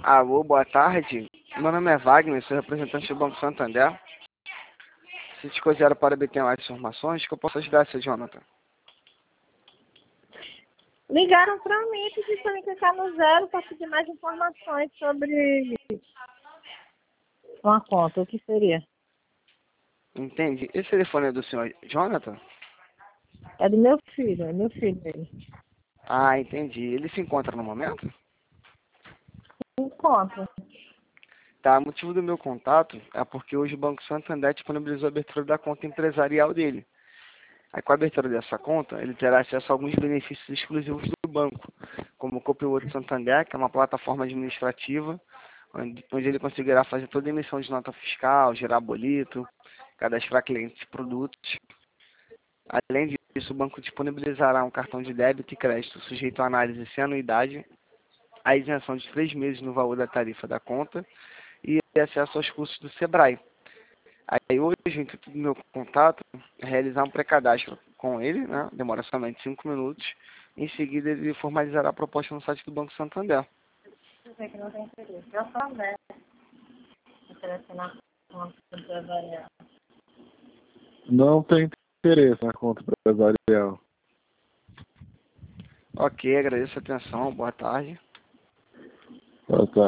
Alô, boa tarde. Meu nome é Wagner, sou representante do Banco Santander. Se te considera para obter mais informações, que eu posso ajudar, seu Jonathan. Ligaram para mim e disseram que clicar no 0 para pedir mais informações sobre uma conta. O que seria? Entendi. Esse telefone é do senhor Jonathan? É do meu filho, é meu filho ele. Ah, entendi. Ele se encontra no momento? Encontra. Tá, o motivo do meu contato é porque hoje o Banco Santander disponibilizou a abertura da conta empresarial dele. Aí, com a abertura dessa conta, ele terá acesso a alguns benefícios exclusivos do banco, como o Copiloto Santander, que é uma plataforma administrativa, onde ele conseguirá fazer toda a emissão de nota fiscal, gerar boleto, cadastrar clientes e produtos. Além disso, o banco disponibilizará um cartão de débito e crédito sujeito à análise sem anuidade, a isenção de 3 meses no valor da tarifa da conta e acesso aos cursos do Sebrae. Aí hoje, o intuito do meu contato é realizar um pré-cadastro com ele, né? Demora somente 5 minutos. Em seguida, ele formalizará a proposta no site do Banco Santander. Você que não tem interesse. Eu só ver. Interesse na conta empresarial. Não tem interesse na conta empresarial. Ok, agradeço a atenção. Boa tarde. Tá, tá.